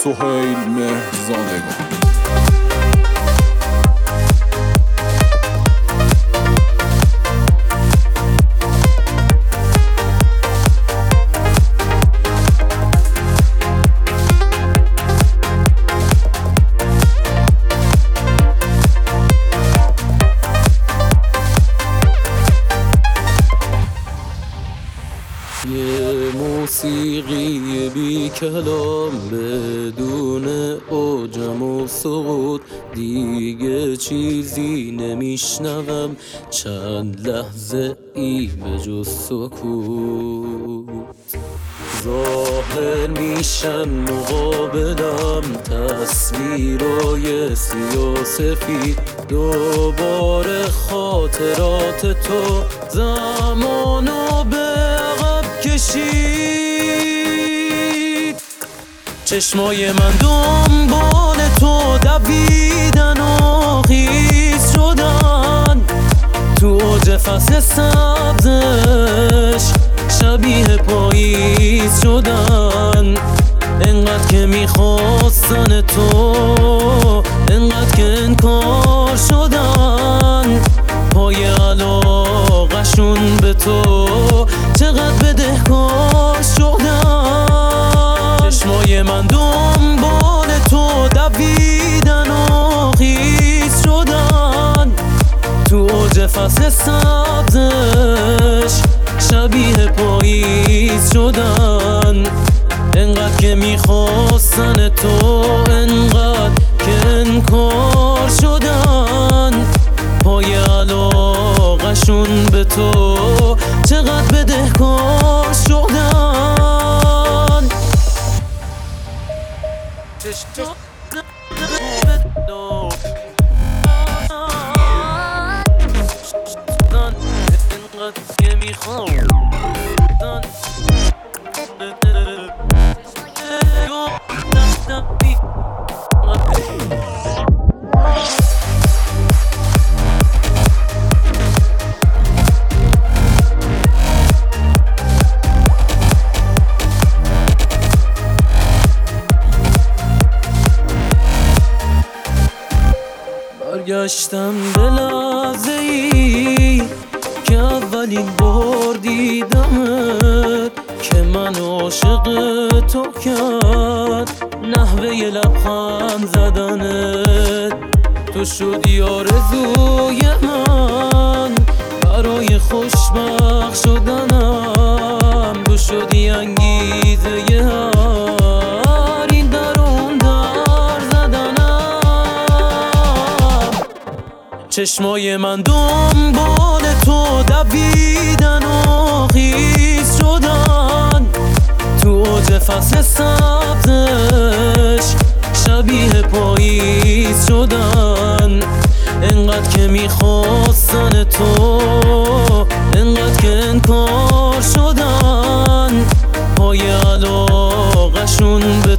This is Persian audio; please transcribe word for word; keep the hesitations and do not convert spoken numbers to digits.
سهیل مهرزادگان. یه موسیقی بی کلام بدون اوجم و سقوط، دیگه چیزی نمیشنوم چند لحظه ای به جز سکوت. ظاهر میشن مقابلم تصویرای سیاه سفید، دوباره خاطرات تو زمانو به عقب کشید. چشمای من دنبال تو دویدن و خیس شدن، تو اوج فصل سبزش شبیه پاییز شدن. انقدر که میخواستن تو، انقدر که انکار شدن، پای علاقشون به تو چقدر بدهکار شدن. چشمای من دنبال تو دویدن و خیس شدن، تو اوج فصل سبزش شبیه پاییز شدن. انقدر که میخواستن تو، انقدر که انکار شدن، پای علاقشون به تو چقدر بدهکار شدن. انقدر که میخوام برگشتم به لحظه ای که اولین بار دیدمت، که من عاشق تو کرد نحوه لبخند زدنت. تو شدی آرزوی من برای خوشبخت شدنم، تو شدی انگیزه هر این در اون در زدنم. چشمای من دنبال تو دویدن و خیس شدن، تو اوج فصل سبزش شبیه پاییز شدن. انقدر که میخواستن تو، انقدر که انکار شدن، پای علاقشون به